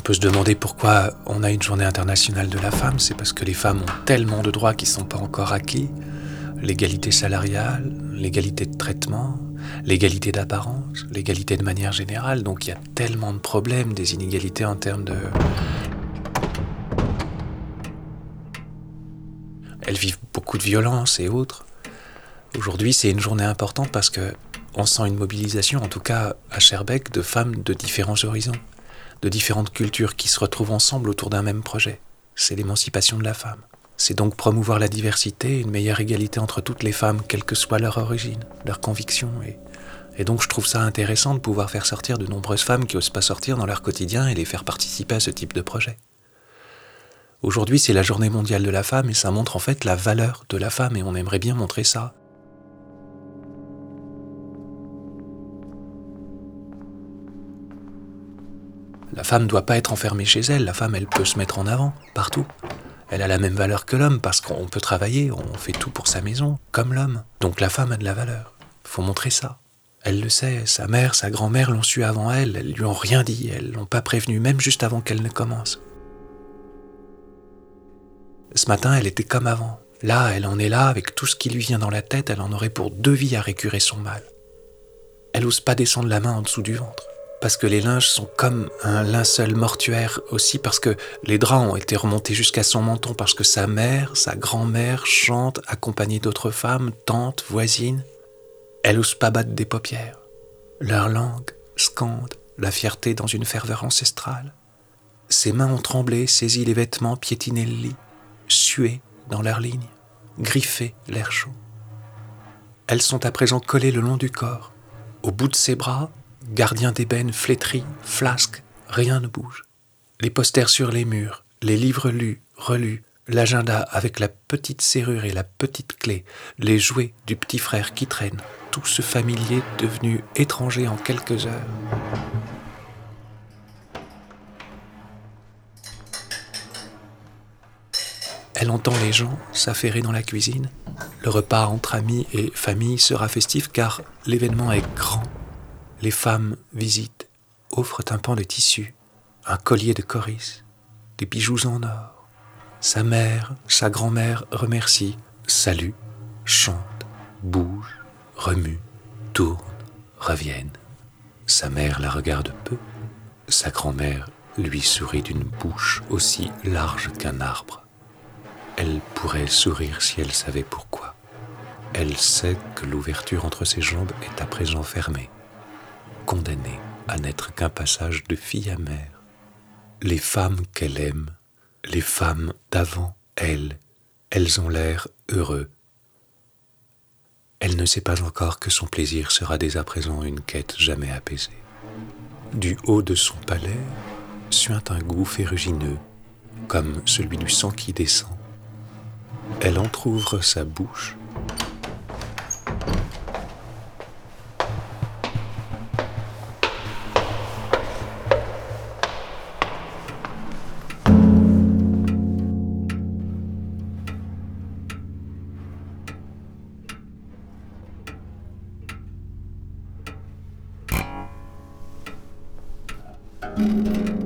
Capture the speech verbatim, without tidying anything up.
peut se demander pourquoi on a une journée internationale de la femme. C'est parce que les femmes ont tellement de droits qui ne sont pas encore acquis. L'égalité salariale, l'égalité de traitement, l'égalité d'apparence, l'égalité de manière générale. Donc il y a tellement de problèmes, des inégalités en termes de... Elles vivent beaucoup de violences et autres. Aujourd'hui, c'est une journée importante parce que on sent une mobilisation, en tout cas à Schaerbeek, de femmes de différents horizons, de différentes cultures qui se retrouvent ensemble autour d'un même projet. C'est l'émancipation de la femme. C'est donc promouvoir la diversité, une meilleure égalité entre toutes les femmes, quelle que soit leur origine, leur conviction. Et, et donc je trouve ça intéressant de pouvoir faire sortir de nombreuses femmes qui n'osent pas sortir dans leur quotidien et les faire participer à ce type de projet. Aujourd'hui, c'est la journée mondiale de la femme et ça montre en fait la valeur de la femme et on aimerait bien montrer ça. La femme ne doit pas être enfermée chez elle, la femme elle peut se mettre en avant, partout. Elle a la même valeur que l'homme parce qu'on peut travailler, on fait tout pour sa maison, comme l'homme. Donc la femme a de la valeur, il faut montrer ça. Elle le sait, sa mère, sa grand-mère l'ont su avant elle, elles lui ont rien dit, elles l'ont pas prévenue, même juste avant qu'elle ne commence. Ce matin, elle était comme avant. Là, elle en est là, avec tout ce qui lui vient dans la tête, elle en aurait pour deux vies à récurer son mal. Elle n'ose pas descendre la main en dessous du ventre. Parce que les linges sont comme un linceul mortuaire aussi, parce que les draps ont été remontés jusqu'à son menton, parce que sa mère, sa grand-mère chantent, accompagnée d'autres femmes, tantes, voisines. Elle n'ose pas battre des paupières. Leur langue scande la fierté dans une ferveur ancestrale. Ses mains ont tremblé, saisi les vêtements, piétiné le lit, sué dans leurs lignes, griffé l'air chaud. Elles sont à présent collées le long du corps. Au bout de ses bras, gardien d'ébène flétri, flasque, rien ne bouge. Les posters sur les murs, les livres lus, relus, l'agenda avec la petite serrure et la petite clé, les jouets du petit frère qui traîne, tout ce familier devenu étranger en quelques heures. Elle entend les gens s'affairer dans la cuisine. Le repas entre amis et famille sera festif car l'événement est grand. Les femmes visitent, offrent un pan de tissu, un collier de coris, des bijoux en or. Sa mère, sa grand-mère remercient, saluent, chantent, bougent, remuent, tournent, reviennent. Sa mère la regarde peu. Sa grand-mère lui sourit d'une bouche aussi large qu'un arbre. Elle pourrait sourire si elle savait pourquoi. Elle sait que l'ouverture entre ses jambes est à présent fermée, condamnée à n'être qu'un passage de fille à mère. Les femmes qu'elle aime, les femmes d'avant elle, elles ont l'air heureux. Elle ne sait pas encore que son plaisir sera dès à présent une quête jamais apaisée. Du haut de son palais suinte un goût ferrugineux, comme celui du sang qui descend. Elle entr'ouvre sa bouche. Thank you.